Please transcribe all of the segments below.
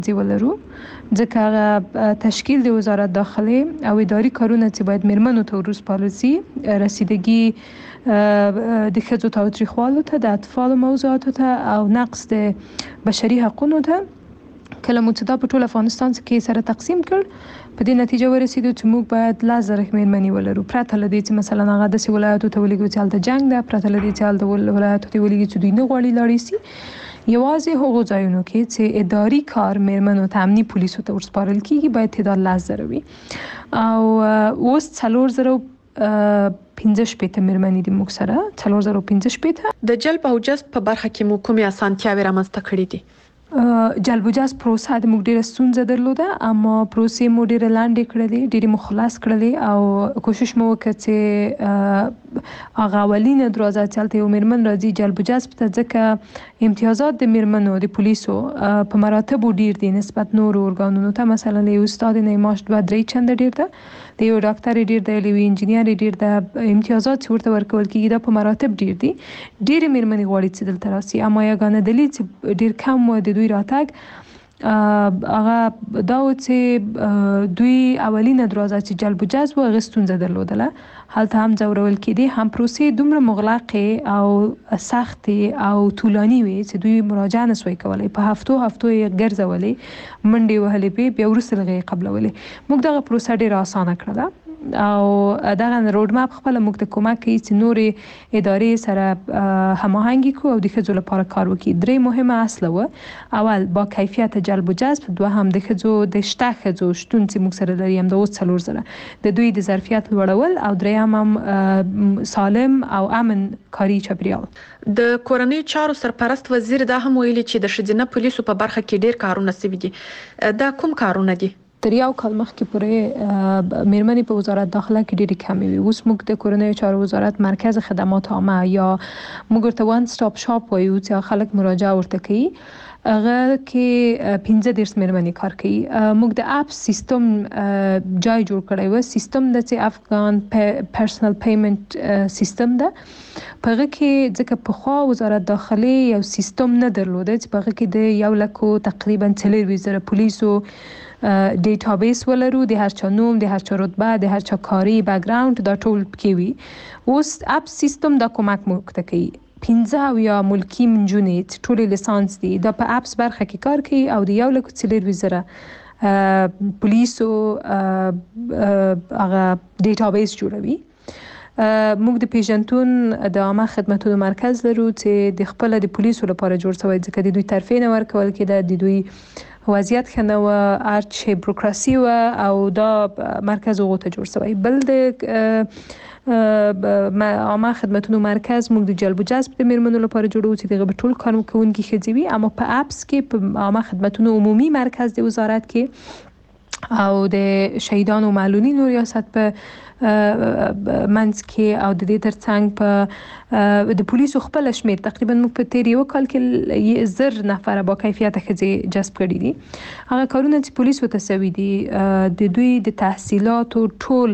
ولرو ځکه هغه تشکیل د وزارت داخله او اداري کارونه چې باید میرمنو ته ورسپارل شي، رسیدگی د ښځو تاوتریخوالي ته، د اطفال موضوعاتو ته او نقض د بشري حقوقو ته. کله مو چې دا په ټول افغانستان کې سره تقسیم کړ، په دې نتیجه ورسېدو چې موږ باید 10,000 میرمنې ولرو، پرته له دې چې مثلا هغه داسې ولایتو ته ولېږو چې هلته جنګ ده، پرته له دې چې هلته ولایتو ته ولېږي چې دوی نه غواړي لاړې شي. یوازې هغو ځایونو کې چې اداري کار میرمنو ته، امني پولیسو ته ورسپارل کېږي، باید تعداد 10,000 وي. او اوس 4,015 میرمنې دي موږ سره، 4,015. د جلب او جذب په برخه کې مو کومې اسانتیاوې رامنځته کړې دي؟ جلب و جذب پروسه د موږ ډیره ستونزه درلوده، اما پروسې مو ډیره لاندې کړلې، ډیره مو خلاص کړلې او کوشش مو وکړ چې هغه اولینه دروازه چې هلته یو میرمن راځي جلب و جذب ته، ځکه امتیازات د میرمنو د پولیسو په مراتبو ډیر دي نسبت نورو ارګانونو ته. مثلا یو استاد نه معاش 2-3 چنده ډیر ده، د یو ډاکټر ډیر ده، یو انجینیر ډیر ده. امتیازات چې ورته ورکول کېږي دا په مراتب ډیر دي. ډیر میرمنې غواړي چې دلته راشي، اما یګانه دلیل چې ډیر کم و د دوی راتګ هغه دا و چې دوی اولینه دروازه چې جلب و جذب هغه ستونزه درلودله، هلته هم ځورول کېدې، هم پروسې دومره مغلقې او سختې او طولاني وي چې دوی مراجعه نسوای کولی، په هفتو یې ګرځولې، منډې وهلې، بیا وروسته هغه یې قبلولې. موږ دغه پروسه ډیره اسانه کړله او دغه روډ ماپ خپله موږ ته کومک کوي چې نورې ادارې سره هماهنګي کړو او د ښځو لپاره کار وکړي. 3 مهمه اصله وه: اول با کیفیت جلب و جذب، دوهم د ښځو د شته ښځو شتون چې موږ سره لري همدا اوس 4,000 د دوی د ظرفیت لوړول، او دریم هم سالم او امن کاري چاپیریال. د کورنۍ چارو سرپرست وزیر دا هم ویلي چې د ښځینه پولیسو په برخه کې ډیر کارونه شوي دي. دا کوم کارونه دي؟ تر یو کال مخکې پورې میرمنې په وزارت داخله کې ډېرې کمې وي. اوس موږ د کورنۍ چارو وزارت مرکز خدمات عامه یا موږ ورته وان سټاپ شاپ وایو چې خلک مراجعه ورته کوي، هغه کې 15 میرمنې کار کوي. موږ د اپ سیستم جای جوړ کړی و، سیستم د چې افغان پرسنل پیمنٹ سیستم ده. په هغه کې ځکه پخوا وزارت داخله یو سیستم نه درلوده چې په هغه کې د 100,000 تقریبا 4,000 پولیسو ډیټابیس ولرو، د هر چا نوم، د هر چا رتبه، د هر چا کاري بیکګراوند، دا ټول پکې وي. اوس اپ سیستم دا کومک موږ ته کوي. 15 یا ملکی منجونې چې ټول لیسانس دي دا په اپس برخه کې کار کوي او د 1,4,000 پولیسو هغه ډیټابیس جوړوي. موږ د پیژنتون د عامه خدماتو مرکز لرو چې د خپل د پولیسو لپاره جوړ شوی، ځکه د دوی طرفې نه ورکول کېده، د دوی وضعیت ښه نه وه، ارچ بروکراسي وه او دا مرکز هغو ته جوړ شوی. بل د عامه خدماتو مرکز موږ د جلب و جذب د میرمنو لپاره جوړو چې دغه به ټول کارکوونکي ښځې وي، اما په اپس کې په عامه خدماتو عمومي مرکز د وزارت کې او د شهیدانو معلولینو ریاست په منځ کې او د دې ترڅنګ په د پولیسو خپل شمیر تقریبا موږ په تیر یو کال کې 1,000 نفر با کیفیت ښځې جذب کړي دي. هغه کارونه چې پولیسو ته شوي دي د دوی د تحصیلاتو ټول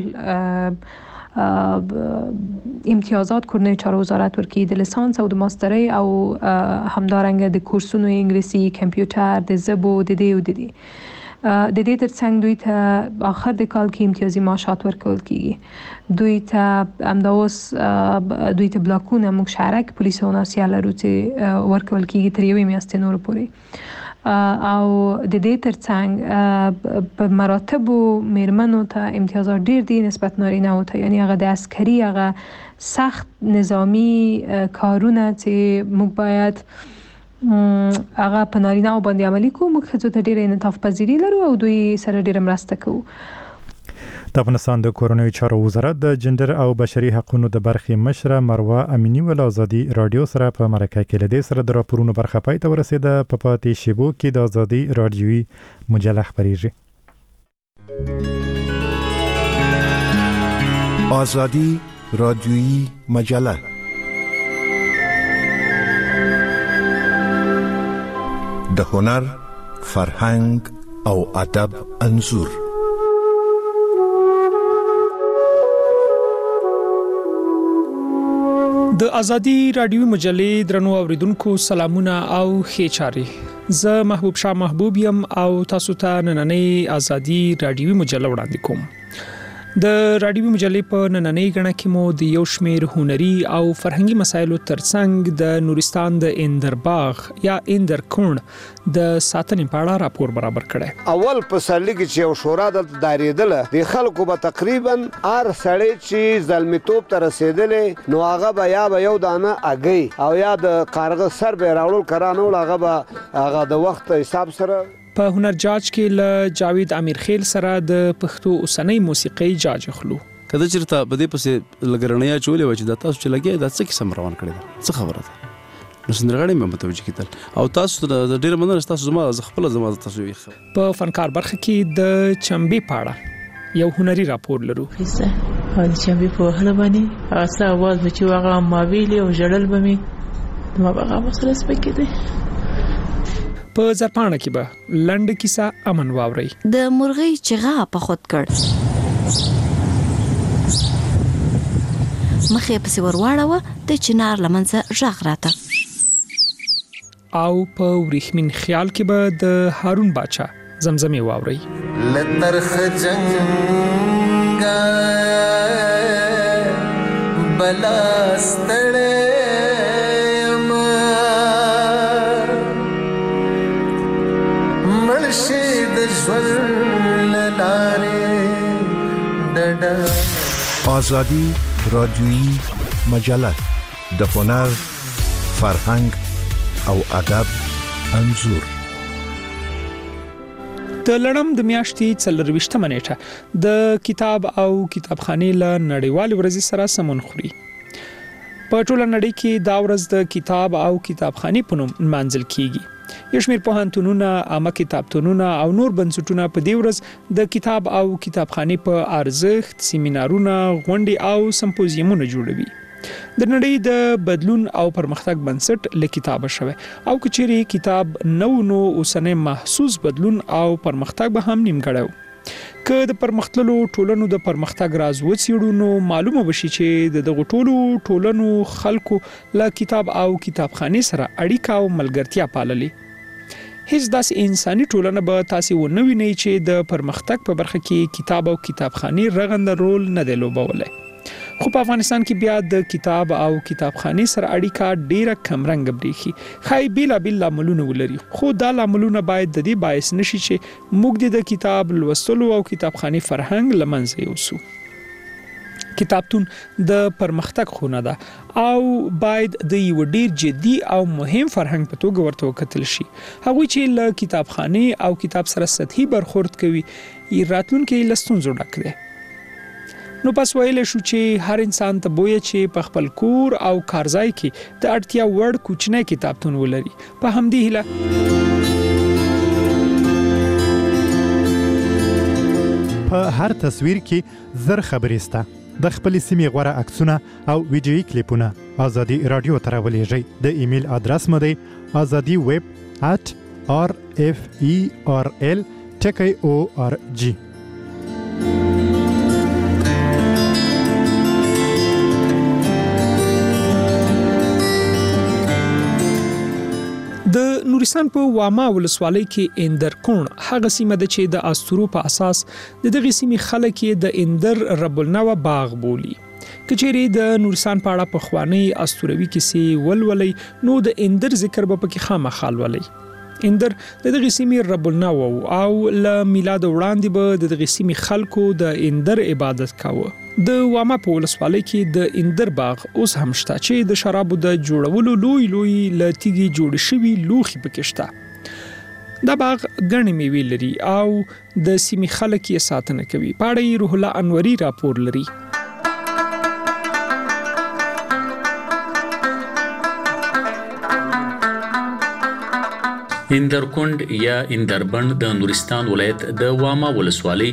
امتیازات کورنۍ چارو وزارت ورکوي، د لیسانس او د ماسترۍ او همدارنګه د کورسونو انګلیسي، کمپیوټر، د ژبو، د دې او د دې د دې ترڅنګ دوی ته آخر د کال کې امتیازي معاشات ورکول کېږي. دوی ته همدا اوس دوی ته بلاکونه موږ شهرک پولیس او ناسیا لرو چې ورکول کېږي تر 1 میاشتې نور پورې. او د دې ترڅنګ په مراتبو میرمنو ته امتیازات ډیر دي نسبت نارینه‌و ته، یعنی هغه د عسکري هغه سخت نظامی کارونه چې موږ باید هغه په نارینه‌و باندې عملي کوو، موږ ښځو ته ډیره انعطاف پذیري لرو او دوی سره ډیره مرسته کوو. د افغانستان د کورنیو چارو وزارت د جندر او بشري حقوقو د برخې مشره مروه امینی ول ازادي رادیو سره په مرکه کې لدې سره د راپورونو برخه پای ته ورسېده. په پاتې شیبو کې د ازادي رادیوي مجله خبريږي. ازادي رادیوي مجله د هنر، فرهنګ او ادب انځور. د ازادي رادیوي مجلې درنو اوریدونکو سلامونه او ښه چاري. زه محبوب شاه محبوب یم او تاسو ته نننۍ ازادي رادیوي مجله وړاندې کوم. د رادیوي مجلې په نننۍ غړنه کې مو د یو شمېر هنري او فرهنګي مسایلو ترڅنګ د نورستان د اندرباغ یا اندرکوند د ساتنې په اړه راپور برابر کړی. اول په سرلی کې چې یو شورا د دایریدله د خلکو به تقریبا هر سړی چې ځلمیتوب ته رسیدلې نو هغه به یا به یو دانه اګي او یا د کارغه سر به راوړل کرانه ول هغه د وخت حساب سره. په هنر جاج کې ل جاوید امیر خیل سره د پښتو اوسنۍ موسیقي جاج خلو. کله چې ته بده پسې لګرنیا چولې و چې د تاسو چې لګي د څه قسم روان کړی دا څه خبره ده؟ نو سندرغاړي مې متوجه کیدل او تاسو د ډیر مننه تاسو زما خپل زما تاسو په فنکار برخه کې د چمبي پاړه یو هنري راپور لرو. او د چمبي په هله باندې هغه आवाज چې هغه ما ویلې او جړل بمې ما هغه مسله سپکې په زرپانه کې به لنډ کیسه امن واوري. د مرغۍ چغا په خود کړ مخې په سور واړه د چنار لمنځه ژغ راته او په وریښمین خیال کې به د هارون باچا زمزمه واوري. لترخ جنگ بلاستړ آزادی رادیویی مجله د هنر، فرهنګ او ادب انځور. د لړم د میاشتې 24 نیټه د کتاب او کتابخانې له نړیوال ورځ سره سمون خوري. په ټوله نړۍ کې دا ورځ د کتاب او کتابخانې په نوم منځل کیږي. یو شمېر پوهنتونونه، عامه کتابتونونه او نور بنسټونه په دې ورځ د کتاب او کتابخانې په ارزښت سیمینارونه، غونډې او سمپوزیمونه جوړوي. د نړۍ د بدلون او پرمختګ بنسټ له کتابه شوی او کچېرې کتاب نو اوسنۍ محسوس بدلون او پرمختګ به هم نیمګړی. که د پرمختللو ټولنو د پرمختګ راز وڅېړو نو معلومه بشي چې دغه ټولنو خلکو له کتاب او کتابخانې سره اړیکه او ملګرتیا پاللې. هیڅ داسې انساني ټولنه به تاسو ونه وینئ چې د پرمختګ په برخه کې کتاب او کتابخانې رغنده رول نه دی لوبولی. خو په افغانستان کې بیا د کتاب او کتابخانې سره اړیکه ډیره کمرنګ بریخي. خای بیلابیل لاملونه ولري خو دا لاملونه باید د دې باعث نشي چې موږ د کتاب لوستلو او کتابخانې فرهنګ لمنځه یوسو. کتابتون د پرمختګ خونه ده او باید د یو ډیر جدي او مهم فرهنګ په توګه ورته وکتل شي. هغه چې له کتابخانې او کتاب سره سطحي برخورد کوي یې راتلونکي لستونزو ډک دي. نو پس ویل شو چې هر انسان ته بویا چې په خپل کور او کارځای کې د اړتیا وړ کوچنی کتابتون ولري. په همدې هیله په هر تصویر کې زر خبرې سته. د خپل سیمې غوړه عکسونه او ویډیويي کلیپونه ازادي رادیو ته راولېږئ. د ایمیل ادرس مو دی azadi@referl.org. د نورستان په واما ولسوالۍ کې اندرکوند هغه سیمه ده چې د استورو په اساس د دغه سیمې خلک د اندر رب النوى باغ بولی. کچېری د نورستان په اړه په خوانی استوروي کیسې ولولي نو د اندر ذکر به پکې خامخال ولي. اندر د دغه سیمې رب النوى او ل میلاد وړاندې به د دغه سیمې خلکو د اندر عبادت کاوه. د واما په ولسوالۍ کې د اندر باغ اوس هم شته چې د شرابو د جوړولو لوی لتیږي جوړ شوی لوخي پکې شته. دا باغ غنی میوې لري او د سیمې خلک یې ساتنه کوي. پاړې روح الله انوري راپور لري. اندرکوند یا اندربند د نورستان ولایت د واما ولسوالۍ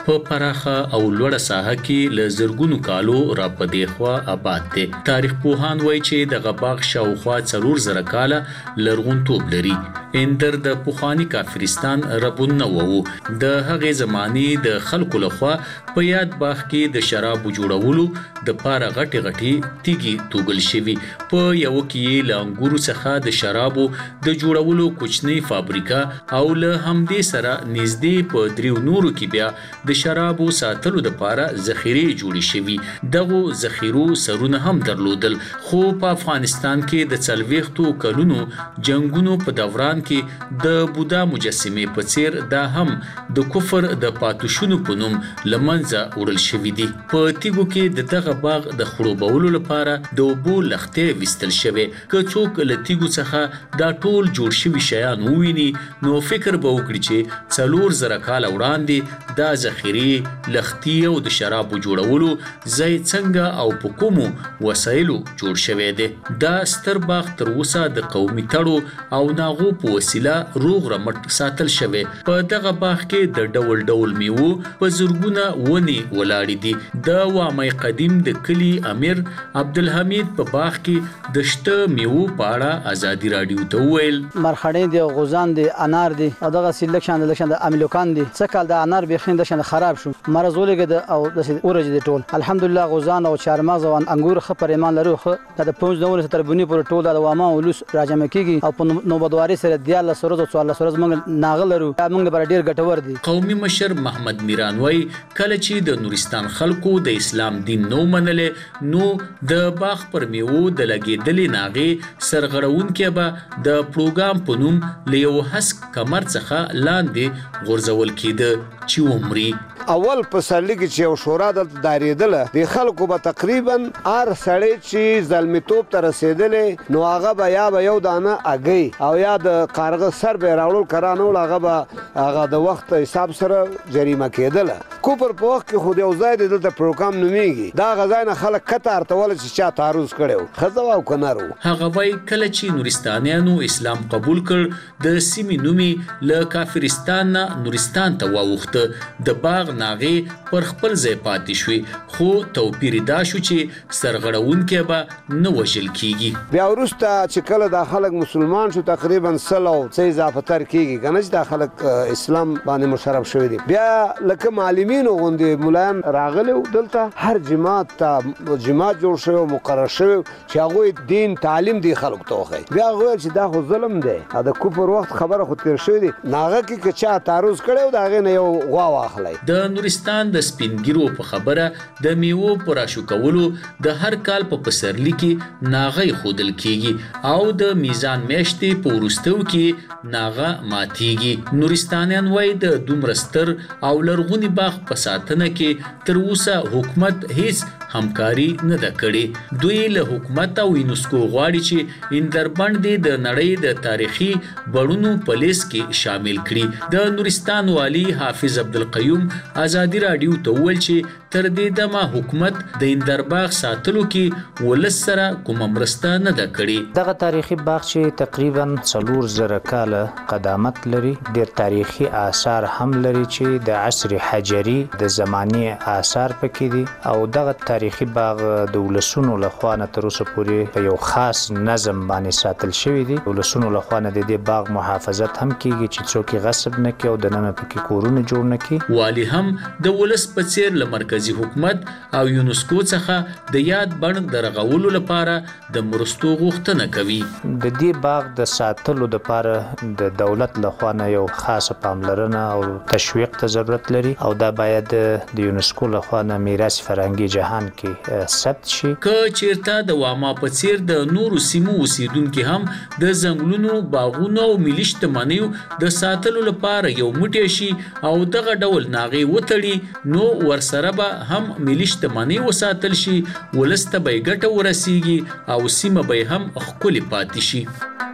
په پراخه او لوړه ساحه کې له زرګونو کالو را پدې خوا آباد دی. تاریخ پوهان وایي چې دغه باغ شاوخوا 4000 کاله لرغونتوب لري. اندر د پوخانی کافرستان ربونه وو. د هغې زماني د خلکو لخوا په یاد باغ کې د شراب جوړولو د پاره غټي تیږي توګل شوی. په یو کې له انګورو څخه د شرابو د جوړولو کوچنی فابریکا او له همدې سره نږدې په دریو نورو کې بیا د شرابو ساتلو د پاره ذخیره جوړې شوی. دغه ذخیرو سرونه هم درلودل. خو په افغانستان کې د 40 کلونو جنگونو په دوران کې د بودا مجسمه په څیر دا هم د کفر د پاتوشونو په نوم لمنځه وړل شوی دي. په تیګو کې د دغه باغ د خړوبولو لپاره د اوبو لختې وستل شوی. که څوک له تیګو څخه دا ټول جوړ شوی شیان وویني نو فکر به وکړي چې 4000 کال وړاندې دا ذخیره لختي او د شرابو جوړولو ځای څنګه او په کومو وسایلو جوړ شوی دی. دا ستر باغ تر اوسه د قومي تړو او ناغو په وسیله روغ رمټ ساتل شوی. په دغه باغ کې د ډول ډول میوه په زرګونه ونی ولاړې دي. د وامای قدیم د کلی امیر عبدالحمید په باغ کې د شته میوه په اړه ازادي رادیو ته ویل مرخړې دي، غوزان دي، انار دي او دغه سیلکشن د املوکان دي. څه کال د انار بخین د شن خراب شو، مرز ولګد او د اورج دي ټول. الحمدلله غوزان او چارمغز او انګور خبر ایمان لرو. خو د 5 نور تر بونی پر ټول د واما ولوس راجمه کیږي او په نوبدواري سره دیال سره د 14 سره موږ ناغلرو. موږ بر ډیر ګټور دي. قومي مشر محمد میران وای کله چې د نورستان خلکو د اسلام دین نو منلې نو د باغ پر میوه د لګیدلې ناغي سرغړون کې به د پروګرام په نوم له یو حسک کمر څخه لاندې غورځول کېده چې عمرې اول په سرلی کې چې یو شورا دلته دایریدله د خلکو به تقریبا هر سړی چې ظلمتوب ته رسېدلی نو هغه به یا به یو دانه اګی او یا د کارغه سر به راوړل کرانه ول هغه د وخت حساب سره جریمه کېدله. کوپر په وخت کې خو د یو ځای د دلته پروګرام نومیږي. دا غځای نه خلک کته ارتول چې چا تعرض کړو ښځه او که نر و. هغه وایي کله چې نورستانیانو اسلام قبول کړ د سیمې نومې له کافرستان نه نورستان ته واوښته. د باغ ناغې پر خپل ځای پاتې شوې خو توپیر دا شو چې سرغړونکی به نه وژل کیږي. بیا وروسته چې کله دا خلک مسلمان شو تقریبا 100 او څه اضافه تر کیږي که نه چې دا خلک اسلام باندې مشرف شوي دي. بیا لکه معلمینو غوندې ملایان راغلي دلته هر جماعت ته جماعت جوړ شوی او مقرر شوی چې هغوی دین تعلیم دی خلکو ته وښیي. بیا هغه ویل چې دا خو ظلم دی او د کفر وخت خبره خو تیر شوی دی. ناغه کې که چا تعرض کړی د هغې نه یو غوا واخلی. د نورستان د سپینګیرو په خبره د میوو پر راشو کولو د هر کال په پسرلی کې ناغه خودل کیږي او د میزان میاشتې په وروستیو کې ناغه ماتیږي. نورستانیان وایي د دومره ستر او لرغوني باغ په ساتنه کې تر اوسه حکومت هیڅ همکاري نه ده کړې. دوی له حکومت او یونسکو غواړي چې اندربند د نړۍ د تاریخي بڼونو په لیست کې شامل کړي. د نورستان والی حافظ عبدالقیوم ازادي رادیو ته وویل چې تر دې دمه حکومت د اندرباغ ساتلو کې ولس سره کومه مرسته نه ده کړې. دغه تاریخي باغ چې تقریبا 4000 کاله قدامت لري، ډېر تاریخي آثار هم لري چې د عصر حجري د زمانې آثار پکې دي او دغه تاریخي باغ د ولسونو لخوا نه تر اوسه پورې په یو خاص نظم باندې ساتل شوی دی. ولسونو لخوا نه د دې باغ محافظت هم کیږي چې څوک غصب نه کوي او د نن پکې کورونه جوړ نه کوي. والی هم د ولس په څیر له مرکزی حکومت او یونسکو څخه د یاد بڼ د رغولو لپاره د مرستو غوښتنه کوي. د دې باغ د ساتلو لپاره د دولت لخوا نه یو خاصه پاملرنه او تشویق ته ضرورت لري او دا باید د یونسکو لخوا نه میراث فرهنګي جهان کې ثبت شي. که چیرته د واما په څیر د نورو سیمو اوسیدونکو هم د ځنګلونو، باغونو او ملي شتمنیو د ساتلو لپاره یو موټی شي او دغه ډول ناغې وتړي نو ورسره به هم ملي شتمنۍ وساتل شي، ولس ته به یې ګټه ورسیږي او سیمه به هم ښکلې پاتې شي.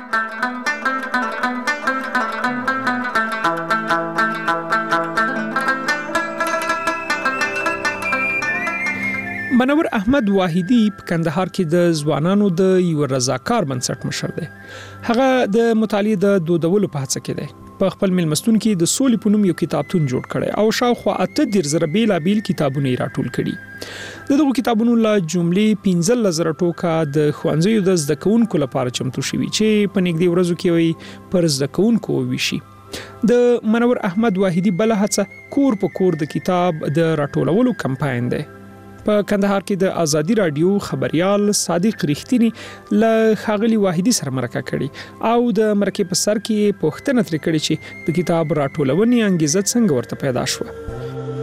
منور احمد واحدی په کندهار کې د ځوانانو د یو رضاکار بنسټ مشر دی. هغه د مطالعې د دودولو په هڅه کې دی. په خپل ملمستون کې د سولې په نوم یو کتابتون جوړ کړی او شاوخوا 18,000 بیلابیل کتابونه یې راټول کړي. دغه کتابونو له جملې 15,000 ټوکه د ښوونځیو د زده کوونکو لپاره چمتو شوي چې په نږدې ورځو کې وي پر زده کوونکو وویشي. د منور احمد واحدي بل هڅه کور په کور د کتاب د راټولولو کمپاین دی. په کندهار کې د ازادي رادیو خبريال صادق رښتینی له ښاغلي واحدي سره مرکه کړي او د مرکه په سر کې پوښتنه ترې کړې چې د کتاب راټولونې انګیزه څنګه ورته پیدا شوه.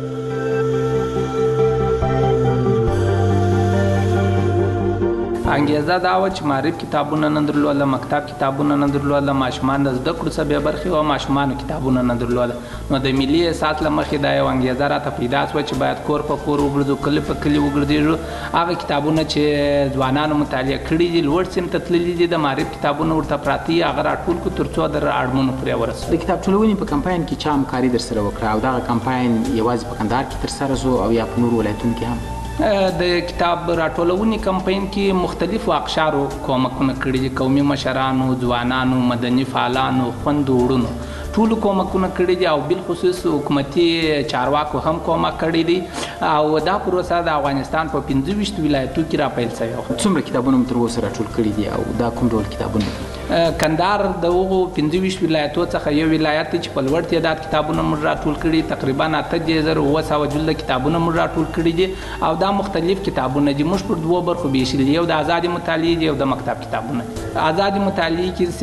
انګیزه دا و چې معرف کتابونه نه درلوده، مکتب کتابونه نه درلوده، ماشومان د زده کړو څخه بې برخې او ماشومانو کتابونه نه درلوده. نو د ملي احساس له مخې دا یو انګیزه راته پیدا شوه چې باید کور په کور وګرځو، کلی په کلی وګرځېږو. هغه کتابونه چې ځوانانو مطالعه کړي دي، لوړ سیم ته تللي دي، د معرف کتابونه ورته پراته دي، هغه راټول کړو تر څو در اړمنو پورې ورسوو. د کتاب ټولونې په کمپاین کې چا همکاري در سره وکړه او دغه کمپاین یوازې په کندهار کې ترسره شو او یا په نورو ولایتونو کې هم؟ د کتاب راټولونې کمپاین کې مختلفو اقشارو کومکونه کړي دي، قومي مشرانو، ځوانانو، مدني فعالانو، خویندو وروڼو ټولو کومکونه کړي دي او بالخصوص حکومتي چارواکو هم کومک کړی دی او دا پروسه د افغانستان په 25 ولایتو کې راپیل شوی. څومره کتابونه تر اوسه راټول کړي دي او دا کوم ډول کتابونه دي؟ کندهار د هغو 25 ولایتو څخه یو ولایت چې په لوړ تعداد کتابونه موږ راټول کړي، تقریبا 8,900 جلده کتابونه موږ راټول کړي دي او دا مختلف کتابونه دي. موږ پر دوه برخو ویشلي دي، یو د ازادي مطالعې دي او د مکتب کتابونه. ازادي مطالعې کې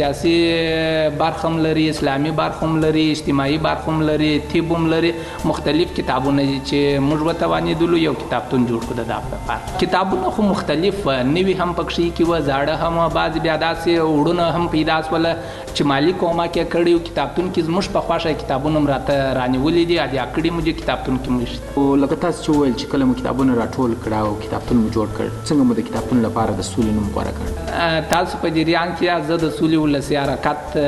سیاسي برخه هم لري، اسلامي برخه هم لري، اجتماعي برخه هم لري، طب هم لري، مختلف کتابونه دي چې موږ وتوانېدلو یو کتابتون جوړ کړو د دغه لپاره. کتابونه خو مختلف نوي هم پکې کې و، زاړه هم، بعضې بیا داسې وړونه هم پیدا شول چې مالي کومک یې کړی و. کتابتون کې زموږ په خوښه کتابونه هم راته رانیولي دي، اډیا کړي مو دي کتابتون کې مو شته. او لکه تاسو چې وویل چې کله مو کتابونه راټول کړه او کتابتون مو جوړ کړ، څنګه مو د کتابتون لپاره د سولې نوم غوره کړ؟ تاسو په جریان کې زه د سولې ولسي حرکت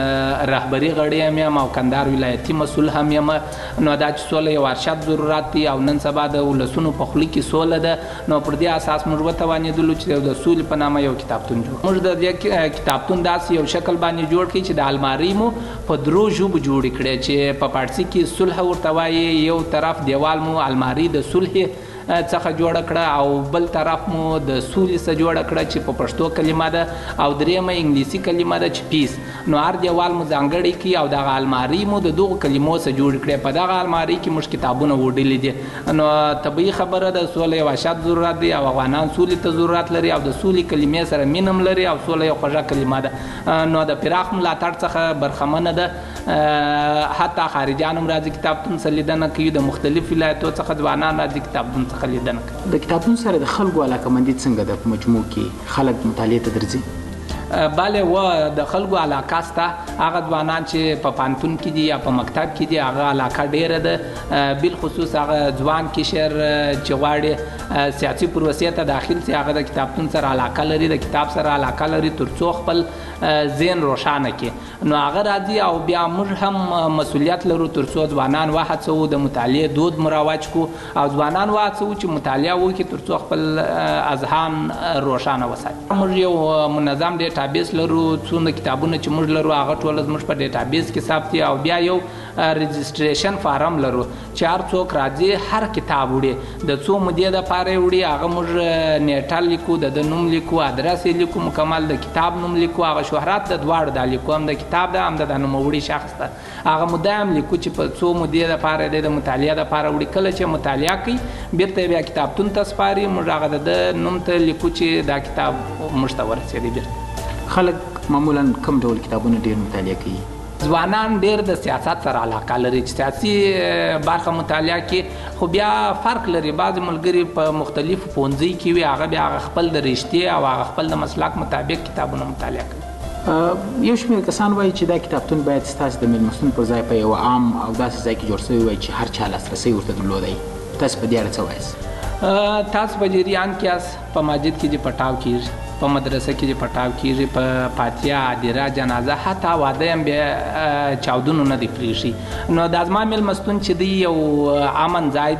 رهبري غړی یم او کندهار ولایتي مسؤل هم یم. نو دا چې سوله یو ارشد ضرورت دی او نن سبا د ولسونو په خوله کې سوله ده، نو پر دې اساس موږ وتوانېدلو چې د سولې په نامه یو کتابتون جوړ. موږ د دې کتابتون داسې یو شکل باندې جوړ کړي چې د المارۍ مو په درو ژبو جوړې کړې چې په فارسي کې صلح ورته وایي، یو طرف دیوال مو المارۍ د صلح څخه جوړه کړه او بل طرف مو د سولې څخه جوړه کړه چې په پښتو کلمه ده او دریمه انګلیسي کلمه ده چې پیس. نو هر دیوال مو ځانګړی کړي او دغه المارۍ مو د دغو کلمو څخه جوړ کړي. په دغه المارۍ کې موږ کتابونه وډلي دي. نو طبیعي خبره ده، سوله یو اشد ضرورت دی او افغانان سولې ته ضرورت لري او د سولې کلمې سره مینه هم لري او سوله یو خوږه کلمه ده. نو د پراخ ملاتړ څخه برخمنه ده، حتی خارجیان هم راځي کتابتون څخه لیدنه کوي، د مختلف ولایتو څخه ځوانان راځي کتابتون څخه لیدنه کوي. د کتابتون سره د خلکو علاقمندي څنګه ده؟ په مجموع کې خلک مطالعې ته درځي؟ بله و د خلکو علاقه سته. هغه ځوانان چې په پانتون کې دي یا په مکتب کې دي هغه علاقه ډیره ده، بالخصوص هغه ځوان کشر چې غواړي سیاسي پروسې ته داخل شي هغه د کتابتون سره علاقه لري، د کتاب سره علاقه لري تر څو خپل ذهن روښانه کړي. نو هغه راځي او بیا موږ هم مسؤلیت لرو تر څو ځوانان وهڅوو، د مطالعې دود مروج کړو او ځوانان وهڅوو چې مطالعه وکړي تر څو خپل اذهان روښانه وساتي. موږ یو منظم ډیټابیس لرو، څومره کتابونه چې موږ لرو هغه ټول زموږ په ډیټابیس کې ثبت دي او بیا یو رجسټریشن فارم لرو چې هر څوک راځي هر کتاب وړي، د څو مودې دپاره وړي هغه موږ نیټه لیکو، د نوم لیکو، ادرس یې لیکو، مکمل د کتاب نوم لیکو، هغه شهرت د دواړو دا لیکو، هم د کتاب ده هم د نوموړي شخص ته هغه موده هم لیکو چې په څو مودې دپاره دی د مطالعې دپاره وړي. کله چې مطالعه کوي بیرته بیا کتابتون ته سپاري، موږ هغه د نوم ته لیکو چې دا کتاب موږ ته ورسېدی. بیرته خلک معمولا کوم ډول کتابونه ډېر مطالعه کوي؟ ځوانان ډېر د سیاست سره علاقه لري چې سیاسي برخه مطالعه کې، خو بیا فرق لري. بعضې ملګري په مختلفو پوهنځي کې وي، هغه بیا هغه خپل د رشتې او هغه خپل د مسلک مطابق کتابونه مطالعه کوي. یو شمېر کسان وایي چې دا کتابتون باید ستاسو د مېلمستون پر ځای په یو عام او داسې ځای کې جوړ شوی وای چې هر چا لاسرسی ورته درلودی. تاسو په دې اړه څه وایاست؟ تاسو په جریان کې یاست، په مسجد کې چې پټاو کېږي، په مدرسه کې چې پټاو کېږي، په فاتحه، عادره، جنازه، حتی واده هم بیا چاودنو نه دی پرېښي. نو دا زما مېلمستون چې دی یو امن ځای دی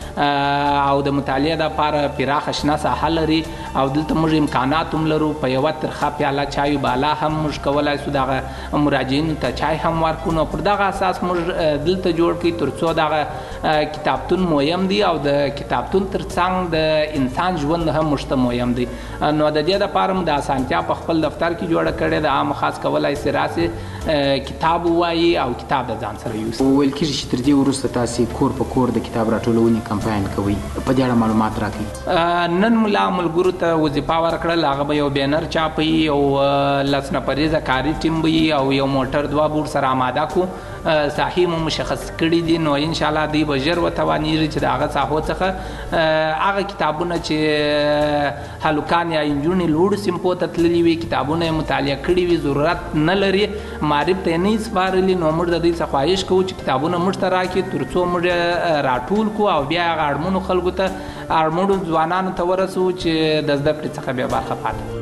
او د مطالعه لپاره پراخه شنه ساحه لري او دلته موږ امکانات هم لرو. په یوه ترخه پیاله چای بالا هم موږ کولی شو دغه مراجعینو ته چای هم ورکړو. نو پر دغه اساس موږ دلته جوړ کړي تر څو دغه کتابتون مهم دی او د کتابتون ترڅنګ د انسان ژوند هم موږ ته مهم دی. نو د دې لپاره هم د اسانتیا په خپل دفتر کې جوړه کړې ده. عام خاص کولی شي راسي کتاب ووایي او کتاب د ځان سره یوسي. ویل کېږي چې تر دې وروسته تاسې کور په کور د کتاب راټولونې کمپاین کوئ. په دې اړه معلومات راکړئ. نن ملا ملګرو ته وظیفه ورکړل، هغه به یو بینر چاپوي او 10 نفریزه کاري ټیم به او یو موټر 2 بوټ سره آماده کو. ساحې مو مشخص کړي دي. نو انشاءالله دوی به ژر وتوانېږي چې د هغه ساحو څخه هغه کتابونه چې هلکان یا نجونې لوړو سیمپو ته تللي وي، کتابونه یې مطالعه کړي وي، ضرورت نه لري، معرف ته یې نه سپارلي، نو موږ د دوی څخه خواهش کوو چې کتابونه موږ ته راکړي تر څو موږ راټول کړو او بیا هغه اړمنو خلکو ته، اړمنو ځوانانو ته ورسوو چې د زده کړې څخه بیا برخه پاتې.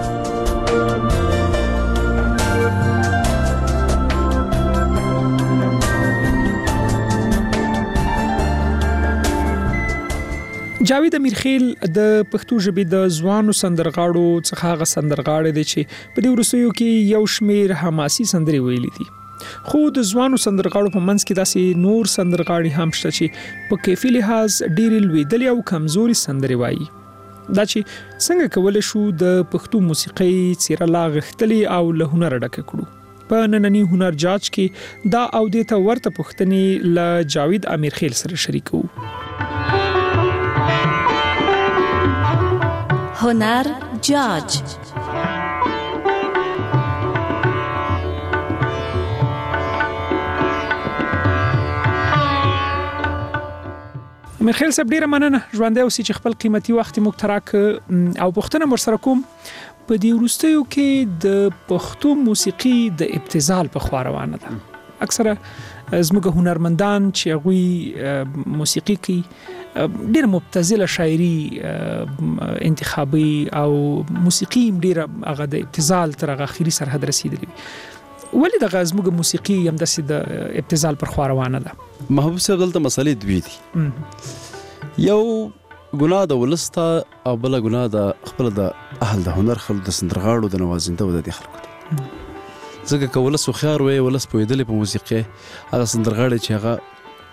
جاوید امیرخیل د پښتو ژبې د ځوانو سندرغاړو څخه هغه سندرغاړی دی چې په دې وروستیو کې یو شمېر حماسي سندرې ویلي دي. خو د ځوانو سندرغاړو په منځ کې داسې نور سندرغاړي هم شته چې په کیفي لحاظ ډېرې لوېدلې او کمزوري سندرې وایي. دا چې څنګه کولی شو د پښتو موسیقۍ څېره لا غښتلې او له هنره ډکه کړو. په ننني هنر جاج کې دا او دې ته ورته پوښتنې له جاوید امیرخیل سره شریکو. هنر جاج. امیرخیل صاحب ډیره مننه ژوندی اوسئ چې خپل قیمتي وخت موږ ته راکړ. او پوښتنه ورسره کوم، په دې وروستیو کې د پښتو موسیقي د ابتذال په خوا روانه ده. اکثره زموږ هنرمندان چې هغوی موسیقي کوي ډېر مبتذله شاعري انتخابي او موسیقي ډېره هغه د ابتذال تر هغه اخري سرحد رسیدلې وي. ولې دغه زموږ موسیقي همداسې د ابتذال پر خوا روانه ده؟ محبوب صاحب دلته مسئلې دوی دي. یو ګناه د ولس ته او بله ګناه د خپل د اهل د هنر خلکو د سندرغاړو د نوازنده و د دې خلکو ته. ځکه که ولس هوښیار وی، ولس پوهېدلی په موسیقۍ، هغه سندرغاړی چې هغه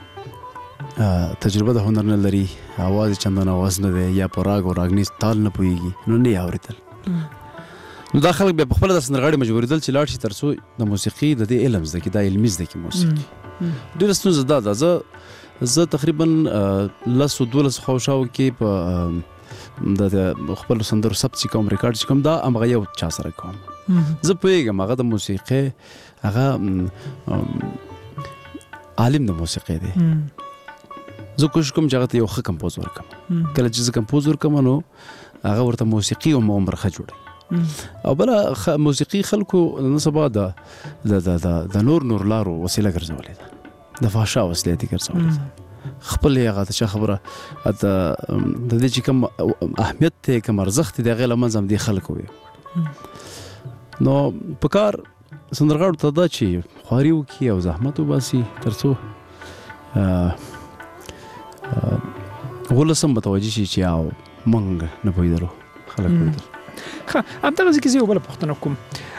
تجربه د هنر نه لري، اواز چندان اواز نه دی، یا په راګ او راګنیز تال نه پوهېږي، نو نه یې اورېدل. نو دا خلک بیا په خپله د سندرغاړي مجبورېدل چې لاړ شي تر څو د موسیقي د دې علم زده کړي، دا علمي زده کړي موسیقي. ډېره ستونزه دا ده. زه تقریبا 10-12 خواوشاو کې په د خپلو سندرو ثبت چې کوم ریکارډ چې کوم دا همغه یو چا سره کوم. زه پوهېږم هغه د موسیقۍ هغه عالم د موسیقۍ دی. زه کوشش کوم چې هغه ته یو ښه کمپوز ورکړم. کله چې زه کمپوز ورکړم نو هغه ورته موسیقي هم برخه جوړوي. او بله موسیقي خلکو نن سبا د نور لارو وسیله ګرځولې ده، د فحشا وسیله دې ګرځولې ده. خپل هغه د چا خبره د دې چې کوم اهمیت دی، کوم ارزښت دی، هغې له منځه هم دې خلکو وي. نو په کار سندرغاړو ته دا چې خواري وکړي او زحمت وباسي تر څو ولس هم متوجه شي چې او موږ نه پوهېدلو، خلک پوهېدل. ښه، همدغه ځای کې زه یو بله پوښتنه کوم.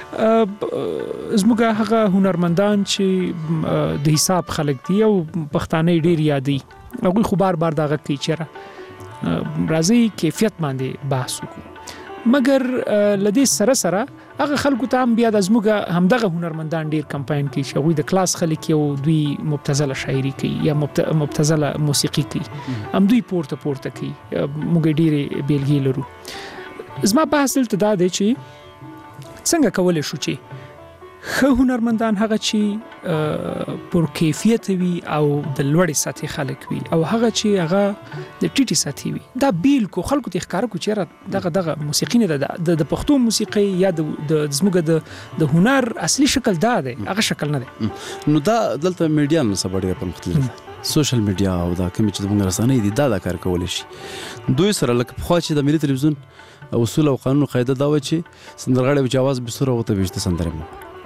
زموږ هغه هنرمندان چې د حساب خلک دي او پښتانه ډېر یادوي، هغوی خو بار بار دغه کوي چېرې راځئ کیفیت باندې بحث وکړو. مګر له دې سره سره هغه خلکو ته هم بیا د زموږ همدغه هنرمندان ډېر کمپاین کوي چې هغوی د کلاس خلک یو دوی مبتذله شاعري کوي یا مبتذله موسیقي کوي، هم دوی پورته کوي. موږ ډېرې بیلګې لرو. زما بحث دلته دا دی چې څنګه کولی شو چې ښه هنرمندان هغه چې پر کیفیت وي او د لوړې سطحې خلک وي او هغه چې هغه د ټیټې سطحې وي، دا بیل کو خلکو ته ښکاره کو چېرې دغه موسیقي نه ده، د پښتو موسیقۍ یا د زموږ د هنر اصلي شکل دا دی، هغه شکل نه دی. نو دا دلته میډیا نن سبا ډېره پرمختللې ده. سوشل میډیا او دا کومې چې زموږ رسنۍ دي دا کار کولی شي. دوی سره لکه پخوا چې د ملي تلویزیون اصول او قانون قاعده دا وه چې سندرغاړی به چې اواز بستوره هغه ته به یې سندرې مو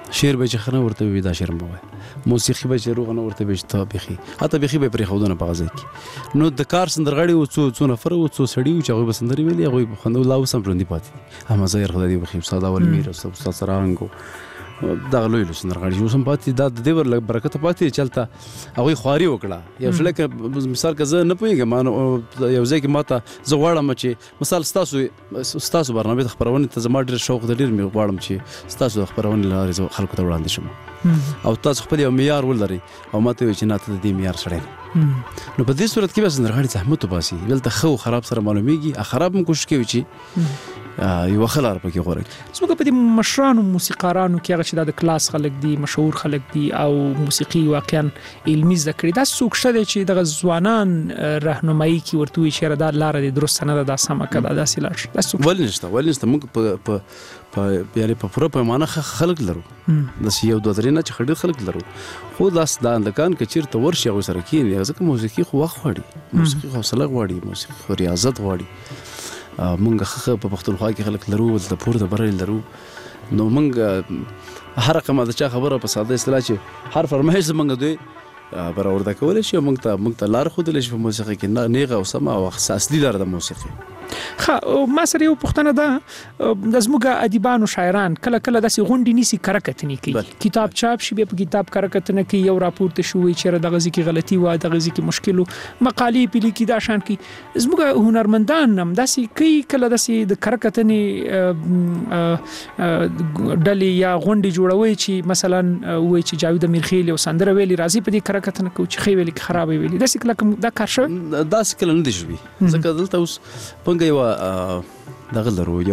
شعر به چې خنه ورته وي دا شعر مو وای موسیقي به چې روغ نه ورته وي ته بخي حتی بخي به پرې خودونه په غزه کې نو د کار سندرغړي او څو نفر او څو سړي چې هغه بسندري ویلي هغه خندو لا وسم ژوندۍ پاتې هم زیر خدای بخي استاد اول میر استاد سرانګو دا غلوی له سندرغړي اوس هم پاتې دا د دې ور برکت پاتې چلته هغه خواري وکړه یو شلکه مثال که زه نه پوهیږم یو ځای کې ماته زه غواړم چې مثال ستاسو برنامه د خبرونه ته زما ډېر شوق ډېر مې غواړم چې ستاسو د خبرونه لارې خلکو ته وړاندې شم او تاسو خپل یو معیار ولري او ماته وي چې نه ته د دې معیار سره نو په دې صورت کې به سندرغړي زحمت وباسي بلته خو خراب سره معلومیږي خراب هم کوشش کوي چې یو خلار پکې غوړي زموږ په دې مشرانو موسیقارانو کې هغه چې د کلاس خلک دي مشهور خلک دي او موسیقي واقعا علمي زده کړي دا څوک شته چې د ځوانان راهنمایي کوي ورته وي چې دا لار دي درست نه ده سمه کړه دا سیلار ولنشته موږ په یاري په پوره پیمانه خلک لرو د یو دوه درې نه چې خډیر خلک لرو خو داس دا لکان کې چیرته ورشي او سره کېنی ځکه موسیقي خو وخت غواړي موسیقي حوصله غواړي موسیقي خو ریاضت غواړي مونږ په پښتونخوا کې خلک لرو د پور د برل لرو نو مونږ هر رقم د چا خبره په ساده اصطلاح چې هر فرمایش مونږ دوی برابر د کول شي مونږ ته لار خو د لږ په موسیقي کې نیغه او سما او اصلي لار د موسیقي ما سره یو پوښتنه ده د زموږ ادیبانو شاعران کله کله داسې غونډې نیسي کرکټنی کوي کتاب چاپ شي به په کتاب کرکټنه کوي یو راپورته شوی چې د غزي کې غلطي و د غزي کې مشکل مقالې پلی کې دا شان کې زموږ هنرمندان هم داسې کوي کله داسې د کرکټنی ډلې یا غونډې جوړوي چې مثلا وای چې جاوید امیرخیل او سندره ویلي راځي په دې کرکټنه کوي چې خې ویلي خراب ویلي داسې کله دا کار شوی داسې کله نه دی شوی ځکه دلته اوس یو دغه لرو یو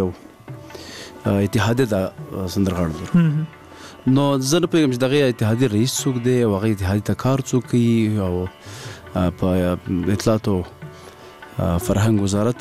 اتحادیه د سندرغاړو لرو نو زه نه پوهېږم چې دغه اتحادیې رئیس څوک دی او هغه اتحادیې ته کار څوک کوي او په اطلاعات او فرهنګ وزارت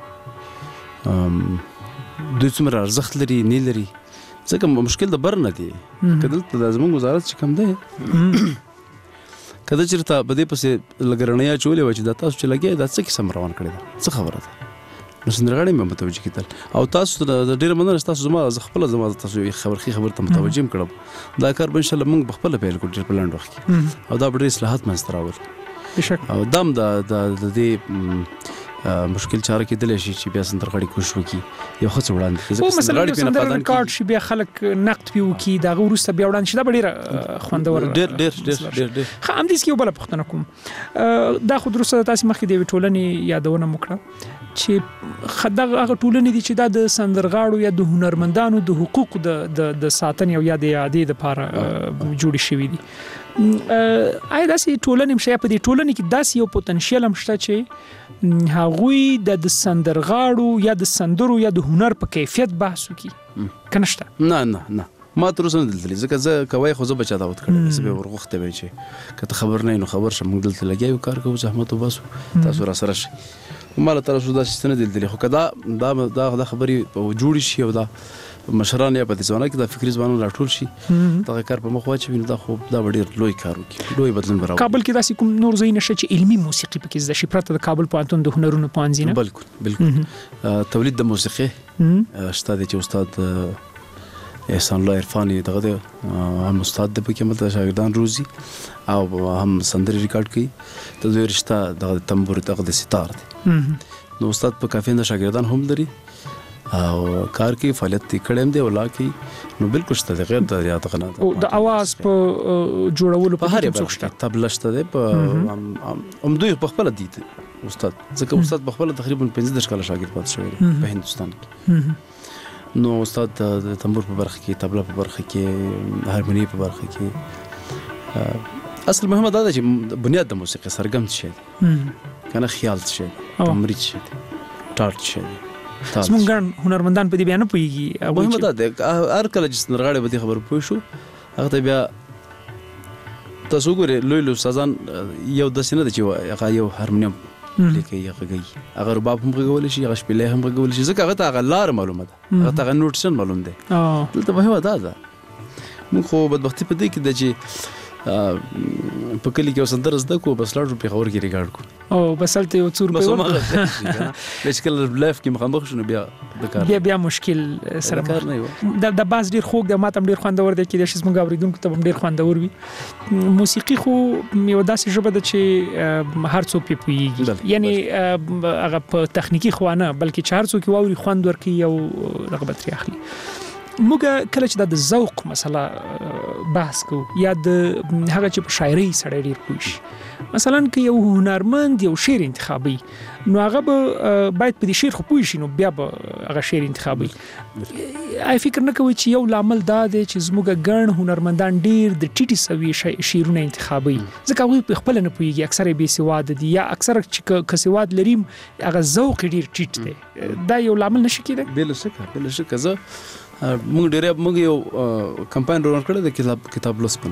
کې دوی څومره ارزښت لري نه لري ځکه مشکل د بر نه دی که دلته د زموږ وزارت چې کم دی کله چېرته په دې پسې لګرنیا چولې وای چې دا تاسو چې لګیا دا څه قسم روان کړی ده څه خبره ده نو سندرغاړي مې متوجه کیدل او تاسو د ډېر مننه تاسو زما خپل تاسو خبر ته متوجه کړم دا کار به ان شاء الله موږ خپل پیل کوو ډېر پلان وخت او دا ډېر اصلاحات منځ ته راوړي بشک او دام د دې مشکل چاره کېدلی شي چې بیا سندرغاړي کوشش وکړي یو څه وړاندې او مثلا سندر ریکارډ شي بیا خلک نقد پیو کی دا وروسته بیا وړاندې شي دا ډېر خوندور ډېر هم دې کې بل پښتنه کوم دا خو درسته تاسو مخکې د ټولنې یادونه وکړه چې خدغه ټولنې دي چې د سندرغاړو یا د هنرمندانو د حقوقو د ساتنې او یا د یادې لپاره جوړ شوی دي آیا داسې ټولنې مشه په دې ټولنې کې داسې یو پوتنشل هم شته چې هغوی د سندرغاړو یا د سندرو یا د هنر په کیفیت بحث وکړي کنهشته نه ما تر اوسه دلته ځکه زه کوي خو زه بچا داوت کړم چې به ورغخته وي چې کته خبر نه نو خبر شم دلته لګیو کار کوو زحمت وباسو تاسو را سره شي مال تر اوسه دا ستنه دلته خو کدا دا خبري جوړ شي او دا مشران یا په دې ځوانه کې د فکري ځوانانو راټول شي دا کار په مخ واچوي دا خو دا ډېر لوی کار وکړي لوی بدلون راوړي کابل کې داسې کوم نور ځای نشه چې علمي موسیقي پکې زده شي پرته د کابل پوهنتون د هنرونو پوهنځي نه بالکل تولید د موسیقي شته چې استاد احسان الله عرفاني دغه هم استاد د پکې مته شاګردان روزي او هم سندري ریکارډ کوي د دوی رشتہ د تنبور د ستار دي نو استاد په کافي نه شاګردان هم لري او کار کې فعالیت کړم دی ولا کې نو بالکل شته غیر د ریاضت غنا او د اواز په جوړولو په هر څه شته تبله شته دی په دوی په خپل دي استاد ځکه استاد په خپل تقریبا 15 کال شاګرد پات شوی په هندستان کې نو استاد د تنبور په برخه کې تبله په برخه کې هارمونی په برخه کې اصل مهمه دا ده چې بنیاد د موسیقي سرګم شي کنه خیال شي تمرین شي ټارټ شي زمونږ هنرمندان په دې بیان پويږي مهمه ده هر کله چې سندرغاړي به دې خبر پوه شو هغه ته بیا تاسو ګورئ لوی سازان یو د سینه د چې هغه یو هارمونیم لیکي هغه رباب هم غوول شي هغه شپېلې هم غوول شي ځکه هغه ته لار معلومه ده هغه ته نوټشن معلوم ده دلته مهمه ده موږ خو بدبختی په دې کې ده چې په کلی کې وسندر زده کو بس لاړو په خبر کې ریکارډ کو او بسلته یو څور په ور بشکل لایف کې مخامخ شنو بیا بیا مشکل سره کار نه و د باز ډیر خوږ د ماتم ډیر خوندور دی کې د شیز مونږ اوریدونکو ته ډیر خوندور وي موسیقي خو یو داسې ژبه ده چې هر څوک په پويږي یعنی هغه په تخنیکی خو نه بلکې چې هر څوک ووري خوند ورکي او رغبت اخلي موږ کله چې د ذوق مسله بحث کو یا د هغه چې په شاعري سره ډیر پوښ مثلا که یو هنرمند یو شعر انتخابي نو هغه باید په دې شعر خو پوښ نو بیا به هغه شعر انتخابي فکر نه کوي چې یو لامل دا دی چې زموږ ګڼ هنرمندان ډیر د ټیټي سوي شعرونه انتخابي ځکه هغه په خپل نه پويږي اکثره به سواد دي یا اکثره چې کسواد لري هغه ذوق ډیر ټیټ دی دا یو لامل نشي کېدای بل شکه زه موږ یو کمپاین رون کړی د کتاب لوستنه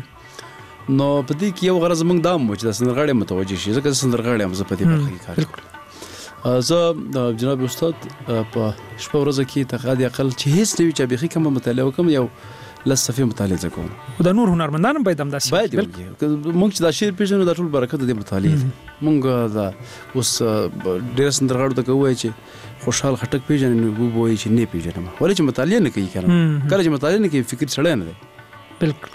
نو په دې کې یو غرض موږ دام و چې د سندرغاړي متوجه شي ځکه سندرغاړي هم زه په دې برخه کې کار کوم زه جناب استاد په شپه ورځ کې تقاضا اقل چې هیڅ نه وي چې به کوم مطالعه وکم یو لسفي مطالعه کوم او د نور هنرمندان باید هم داسې موږ چې دا شعر پیژنو د ټول برکت د مطالعه موږ دا اوس ډېر سندرغاړو ته کوی چې خوشحال خټک پیژنې وایي چې نه پیژنم ولې چې مطالعه نه کوي کنه کله چې مطالعه نه کوي فکر سړی نه دی بالکل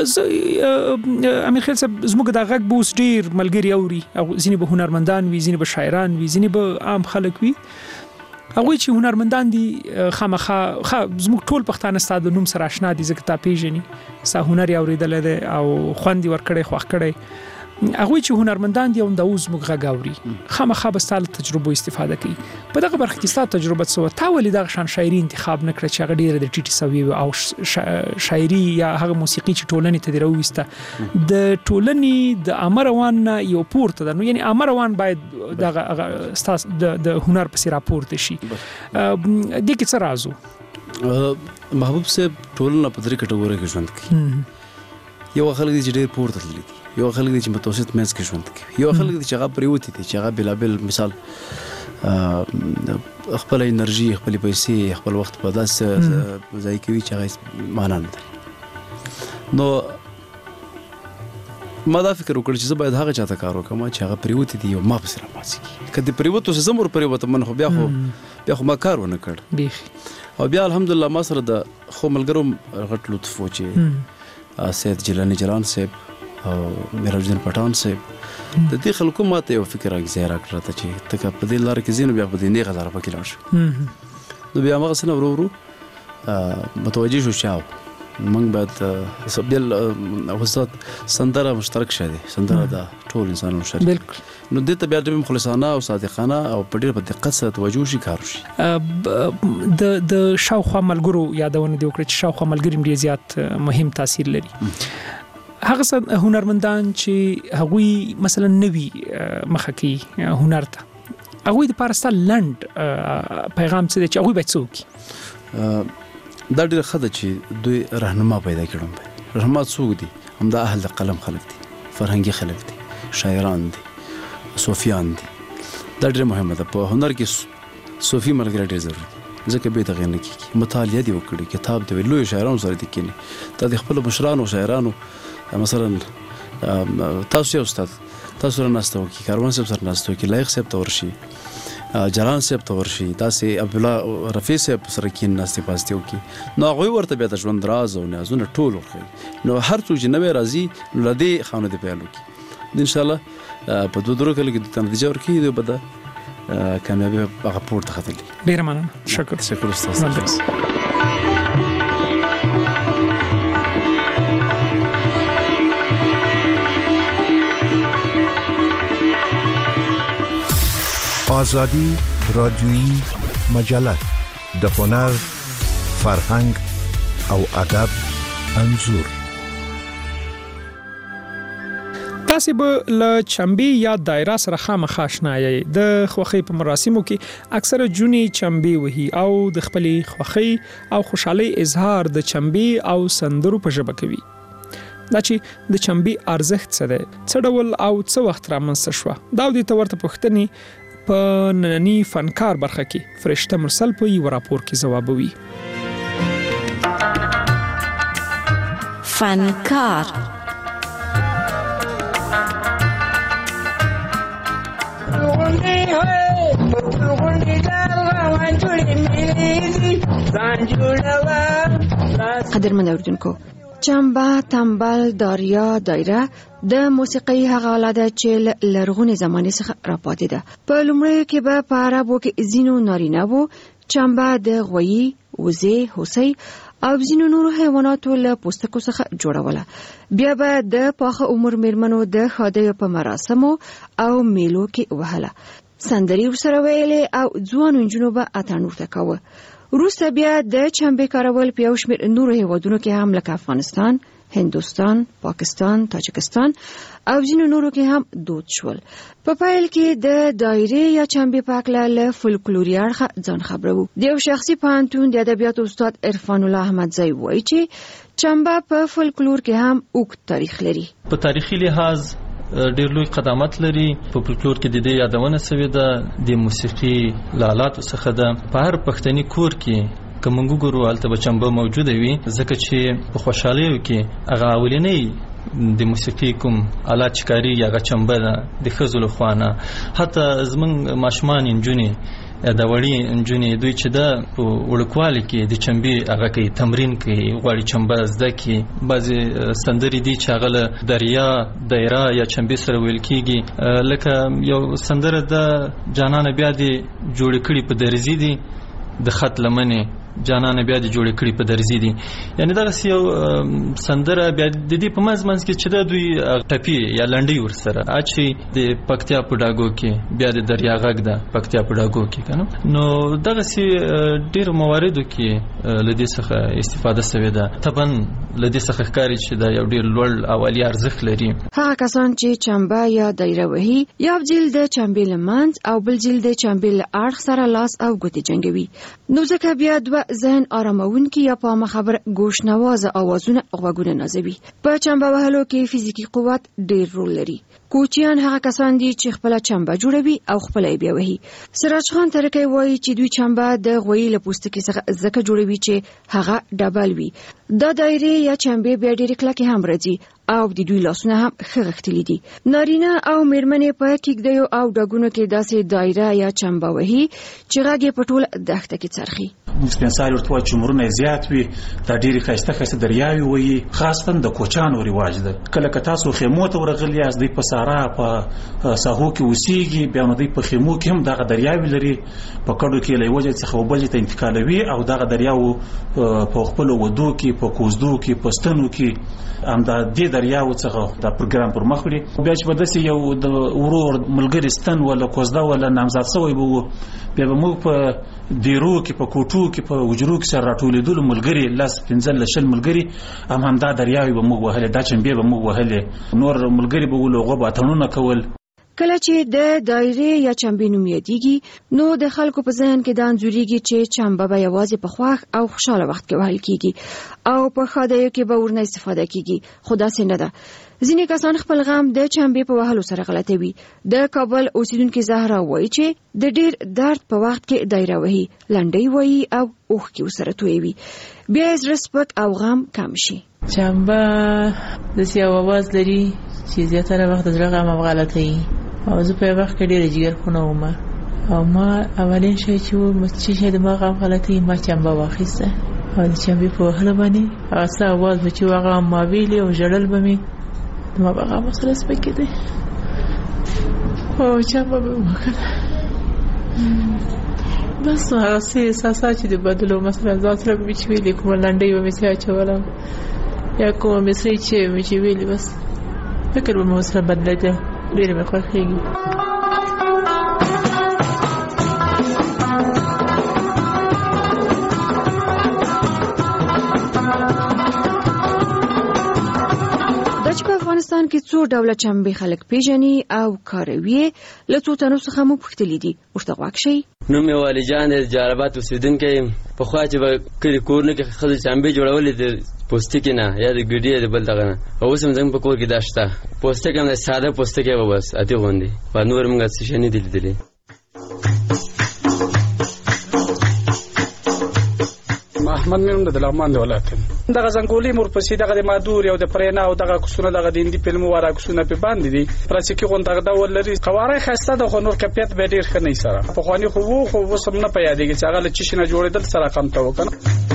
امیر خیل صاحب زموږ د غږ بوس ډیر ملګری اوري او ځینې به هنرمندان وي ځینې به شاعران وي ځینې به عام خلک وي هغه چې هنرمندان دي خامخا زموږ ټول پښتانه ستاسو د نوم سره آشنا دي ځکه تا پیژني ستا هنر اوریدل دي او خوند ورکړي خوښ کړي هغه چې هنرمندان دي او د اوس موږ غاوري خامخا به ستاسو تجربه استفاده کوي په دغه برخه کې ستاسو تجربه څه تا ولې دغه شان شاعري انتخاب نه کړ چې هغه ډیره د ټیټي سوي او شاعري یا هغه موسیقي چې ټولنې ته درويسته د ټولنې د امروان یو پورته ده نو یعنی امروان باید دغه ستاسو د هنر په سر راپورته شي د کې څه رازو محبوب صاحب ټولنه په درې کټګوري کې ژوند کوي یو خلک دي چې ډېر پورته تللي دي یو خلک دي چې متوسط منځ کې ژوند کوي یو خلک دي چې هغه پریوتی دي چې هغه بلابل مثال خپل انرژي خپل پیسې خپل وخت په داسې ځای کې وي چې هغه معنا نه لري نو ما دا فکر وکړ چې زه باید هغه چاته کار وکړم چې هغه پریوتی دي او ما په سره ماسي کله پریوتو سه زمور پریوت من خو بیا خو ما کار ونه کړ او بیا الحمدلله ما سره د خو ملګرو غټ لطف و چې سید جیلانی جلان صاحب او میرالدین پټان صاحب د دې خلکو ماته یو فکر راځي راکړه چې تک په دې لار کې زینو بیا په دې نه غزار پکې لاړ شو نو بیا موږ سره ورو متوجه شو شاو موږ بعد سبل وسط سندره مشترک شاده سندره دا ټول انسانانو شریک بالکل نو دې ته بیا د مخلصانه او صادقانه او په ډېر په دقت سره توجه شي کار شي د شاوخوا ملګرو یادونه دی وکړه چې شاوخوا ملګری ډیر زیات مهم تاثیر لري هغه هنرمندان چې هغوی مثلا نوی مخه کوي هنر ته هغوی د پارستا لند پیغام څه دی چې هغوی باید څوک دا ډېر خده چې دوی راهنما پیدا کړم رحمت څوک دي همدا اهل قلم خلک دي فرهنګي خلک دي شاعران دي صوفیان دي دا ډېر مهمه ده په هنر کې صوفي ملګری ډېر ضروري ځکه به تغیر نه کیږي مطالعه دی وکړي کتاب دی لوی شاعرانو سره دي کینی دا د خپل مشرانو شاعرانو مثلا تاسو یو استاد تاسو سره ناستو کی کاروان صاحب سره ناستو کی لایق صاحب تورشي جلان صاحب تورشي تاسو عبد الله رفیع صاحب سره کین ناستي پاستیو کی نو هغه ورته بیا د ژوند راز او نازونه ټول ورخي نو هر څو جنوي راځي لدی خانه دی پیالو کی ان شاء الله په دوه درو کله کې د نتیجه ورکی دی بده کامیابی هغه پورته خطلې ډیر مننه شکر استاد آزادی رادیویی مجله د هنر فرهنګ او ادب انځور تاسو به له چمبي یا دایره سره خامخا آشنا یې د خوخي په مراسمو کې اکثره جونی چمبي وهي او د خپلې خوخي او خوشحالي اظهار د چمبي او سندرو په ژبه کوي دا چې د چمبي ارزښت څه دی څه ډول او څه وخت رامنځته شو دا د تورته پوښتنې په نننی فنکار برخه کې فرشته مرسل په یو راپور کې ځوابوي فنکار قدرمن اوریدونکو، چمبه، تمبل، داریا، دایره د موسیقۍ هغه آله ده چې لرغونې زمانې څخه راپاتې ده. په لومړیو کې به په عربو کې ځینو نارینه وو چمبه د غویي، وزې، هوسۍ او ځینو نورو حیواناتو له پوستکو څخه جوړوله. بیا به د پاخه عمر میرمنو د ښادیو په مراسمو او میلو کې وهله. سندرې ورسره ویلې او ځوانو نجونو به اتڼ ورته کاوه. وروسته بیا د چمبې کارول په یو شمېر نورو هیوادونو کې هم لکه افغانستان، هندوستان، پاکستان، تاجکستان او ځینو نورو کې هم دود شول. په پیل کې د دایرې یا چمبې په هکله له فولکلوري اړخه ځان خبرو. د یو شخصي پوهنتون د ادبیاتو استاد عرفان الله احمدزی وایي چې چمبه په فولکلور کې هم اوږد تاریخ لري. په تاریخي لحاظ ډېر لوی قدامت لري. په فولکلور کې د دې یادونه شوې ده د موسیقي له آلاتو څخه ده. په هر پښتني کور کې که موږ وګورو هلته به چمبه موجوده وي، ځکه چې په خوشحالیو کې هغه اولنی د موسیقي کوم آلات چې کارېږي هغه چمبه ده د ښځو له خوا نه. حتی زموږ ماشومان نجونې د وړې نجونې دوی چې ده په وړوکوالي کې د چمبې هغه کوي، تمرین کوي، غواړي چمبه زده کړي. بعضې سندرې دي چې هغه له دریا، دایره یا چمبې سره ویل کېږي. لکه یو سندره ده جانانه بیا دې جوړې کړي په درزي دي، د خط لمنې جانانه بیا دې جوړې کړي په درزي دي. یعنې دغسې یو سندره بیا د دې په منځ منځ کې چې ده دوی ټپي یا لنډۍ ورسره اچي. د پکتیا په ډاګو کې بیا د دریا غږ ده پکتیا په ډاګو کې که نه. نو دغسې ډېرو مواردو کې له دې څخه استفاده شوې ده. طبعا له دې څخه ښکاري چې دا یو ډېر لوړ او عالي ارزښت لري. هغه کسان چې چمبه یا دایره وهي، یو جیل د چمبې له منځ او بل جیل د چمبې له اړخ سره لاس او ګوتې جنګوي. نو ځکه بیا دوه ذهن آرامونکي یا په مخبر گوش نوازه اوازونه غوږونه نازوي. په چمبه وهلو کې فزیکی قوت ډېر رول لري. کوچیان هغه کسان دي چې خپل چمبه جوړوي او خپل یې بیا وهي. سراج خان ترکی وایي چې دوی چمبه د غویي له پوستکي څخه ځکه جوړوي چې هغه ډبل وي. دا دایرې یا چمبې بیا ډېرې کلکې هم راځي او د دوی لاسونه هم ښه غښتلي دي. نارینه او میرمنې په کیږدیو او ډاګونو کې داسې دایره یا چمبه وهي چې غږ یې په ټوله دښته کې څرخي. سپینسال ورته وایي چې عمرونه یې زیات وي، دا ډېرې ښایسته ښایسته دریاوې وهي. خاصتاً د کوچیانو رواج ده. کله که تاسو خیمو ته ورغلي یاست، دوی په صحرا په ساحو کې اوسېږي، بیا نو دوی په خیمو کې هم دغه دریاوې لري. په کډو کې له یوه ځای څخه بل ځای ته انتقالوي او دغه دریاو په خپلو ودو کې، په کوزدو کې، په ستنو کې همدا دې دریاو څخه دا پروګرام پر مخ وړي. بیا چې به داسې یو د ورور ملګري ستن ولا کوزده ولا نامزاد شوی به وو، بیا به موږ په دیرو کې، په کوټو کې، په وجرو کې سره راټولېدلو ملګري، 15-20 ملګري همدا دریاوې به موږ وهلې، دا چمبې به موږ وهلې. نور ملګري به ول هغه به اتڼونه کول. کله چې د دایرې یا چمبې نوم یادېږي، نو د خلکو په ذهن کې دا انځورېږي چې چمبه به یوازې په خوښ او خوشحاله وخت کې وهل کېږي او په ښادیو کې به ورنه استفاده کېږي. خو داسې نه ده. ځینې کسان خپل غم د چمبې په وهلو سره غلطوي. د کابل اوسیدونکې زهرا وایي چې د ډېر درد په وخت کې دایره وهي، لنډۍ وایي او اوښکې ورسره تویوي. بیا یې زړه سپک او غم کم شي. چمبه داسې یو اواز لري چې زیاتره وخت د زړه غم او غلطوي. او زه په یو وخت کې ډېره جګرخونه وم او ما اولین شی چې د ما غم غلطوي، ما چمبه واخیسته او د چمبې په وهلو باندې هغه څه اواز به چې هغه ما ویلې او ژړل به مې، ما به غم ورسره سپکېده او چمبه به مې وکړه. بس نو هغه څه احساسات چې د بدلو، مثلا ځان سره به مې چې ویلې، کومه لنډۍ به مې چې اچولم یا کومه مصرۍ چې مې چې ویلې، بس فکر به مې ورسره بدلېده. ډېر مې خوښېږي. دا چې په افغانستان کې څو ډوله چمبې خلک پیژني او کاروي، له څو تنو څخه مو پوښتلي دي. ورته غوږ شئ. نوم مې والي جان دی، جالبات اوسېدونکی یم. پخوا چې به کلي کورونو کې ښځو چمبې جوړولې د پوستکي نه یا د ګډۍ د بل دغه نه، اوس هم زموږ په کور کې دا شته. پوستکی هم د ساده پوستکی به بس اتې غوندې، په نور موږ څه شی نه دي لیدلي. محمد مې هم د لغمان د ولایت یم. دغه زنګولي مورپسې دغه د مادور او د پرینا او دغه کوسونه دغه د اندی فلمو واره کوسونه په باندې دي پراسیکي غونډه د ولري قواره خسته د خنور کپیت به ډیر خنۍ سره په خواني خو وسم نه پیادېږي چې هغه چې شنه جوړېدل سره کم تا وکنه.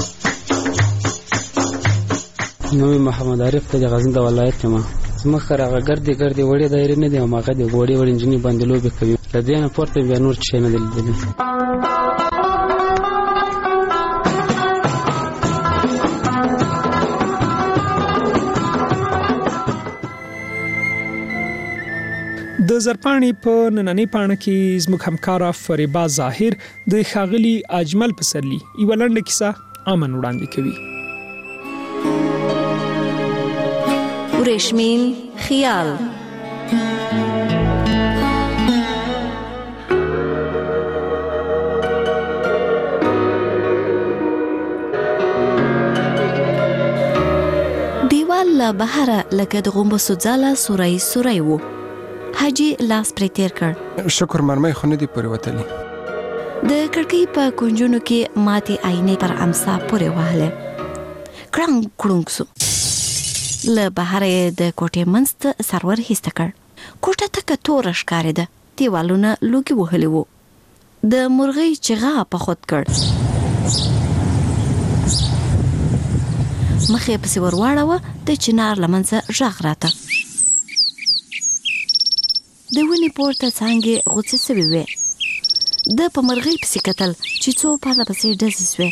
نو محمد عارف ته غزنی د ولایت ما مخه راغ ګرځي وړي دایره نه دی او ماګه دی وړي انجنیر باندې لوبي کوي لدينا پورته بیا نور څه نه دي. د زرپاڼې په نننۍ پاڼه کې زموږ همکارا فریبا ظاهر د ښاغلي اجمل پسرلی یو لنډه کیسه امن وړاندې کوي. ورېشمین خیال. دیوال له بهره لکه د غومبسو ځاله سورای وو. حاجی لاس پرې تیر کړ. شکر مرمۍ خو نه دی پورې وتلی. د کړکۍ په کونجونو کې ماتې آینې پر امسا پورې وهله. کړنګ کړنګ سو. له بهره د کوټې منځ ته سرور هیسته کړ. کوټه تکه توره ښکارېده. دیوالونه لوګي وهلي وو. د مرغۍ چغا په خود کړ. مخې پسې ورواړوه د چنار له منځه غږ راته. د ونې پورته څانګې غوڅې سوې وې. د په مرغۍ پسې کتل چې څو پرله پسې ډزې سوې.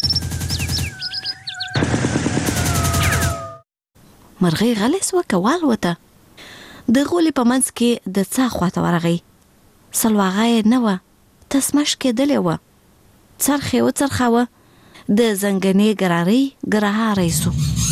مرغۍ غلې سوه که والوته. د غولي په منځ کې د څا خواته ورغی. سلواغه یې نه وه، تسمش کېدلې وه. څرخ یې وڅرخاوه. د زنګنې ګرارۍ ګرهاری سو.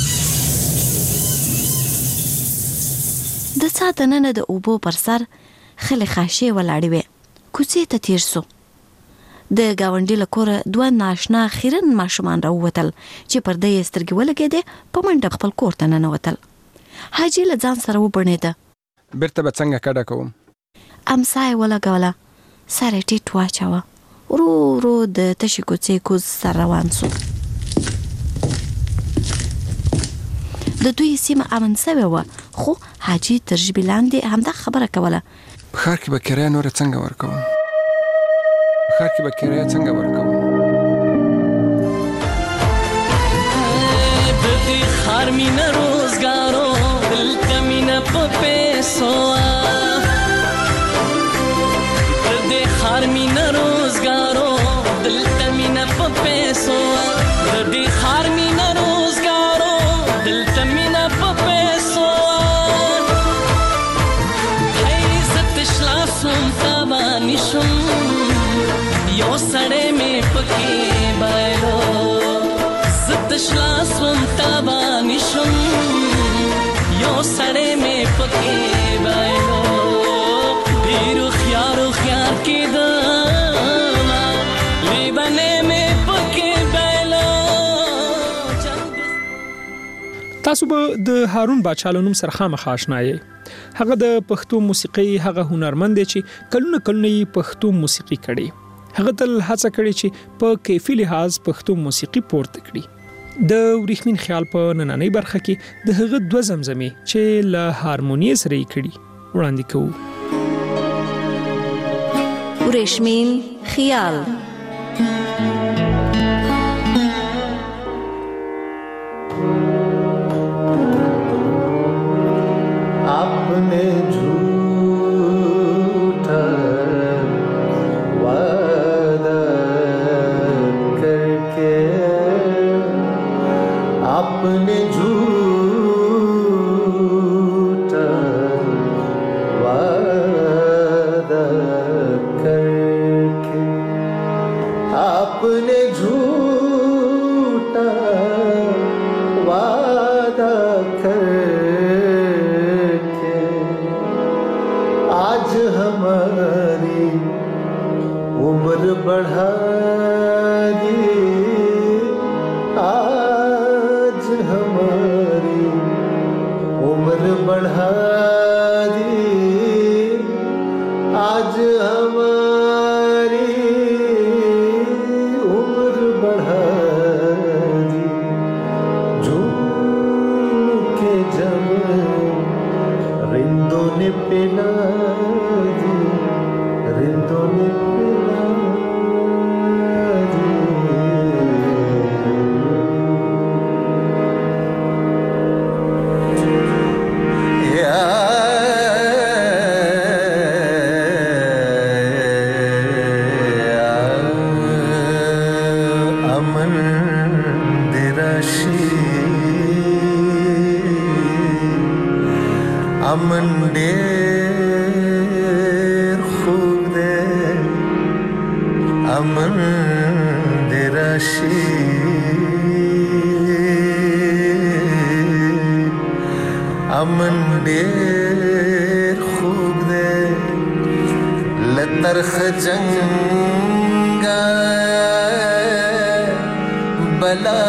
د څا دننه د اوبو پر سر خلې خاشې ولاړې وې. کوڅې ته تیر سو. د ګاونډي له کوره دوه ناشنا خیرن ماشومان راووتل چې پرده یې سترګې ولګېدې. په منډه خپل کور ته ننوتل. حاجي له ځان سره وبڼېده. بیرته به څنګه کډه کوم؟ امسا یې ولګوله. سر یې ټیټ واچوه. ورو ورو د تشې کوڅې کوز سر روان سو. د دوی سیمه امن سوې وه، خو حاجي تر ژبې لاندې همدا خبره کوله. په ښار کې به کرایه نوره څنګه ورکوم؟ د دې ښار مینه روزګارو دلته مینه په پیسو. د دې ښار مینه روزګارو دلته مینه په پیسو. د دې ښار مینه روزګارو دلته مینه په پیسو. هی عزت شلاسم تابانی شم یو سړی مې پکې بایلو. زت شلاسم تابانی شم یو سړی مې پکې بایلو. ډېرو خیارو خیار کېدم لیبنې مې پکې بایلو. تاسو به د هارون باچا له نوم سره خامخا آشنا یې. هغه د پښتو موسیقۍ هغه هنرمند دی چې کلونه یې پښتو موسیقي کړي. هغه تل هڅه کړې چې په کیفي لحاظ پښتو موسیقي پورته کړي. د ورېښمین خیال په نننۍ برخه کې د هغه دوه زمزمې چې له هارمونیې سره یې کړي وړاندې کوو. ورېښمین خیال. आपने झूठा वादा करके आपने झूठा वादा करके आपने झूठा वादा करके आज हमारी उम्र बढ़ा दी. आज हमारी उम्र बढ़ा दी. आज हमारी उम्र बढ़ा दी. راشي امن ډېر خوب دی لترخ جنگا بلا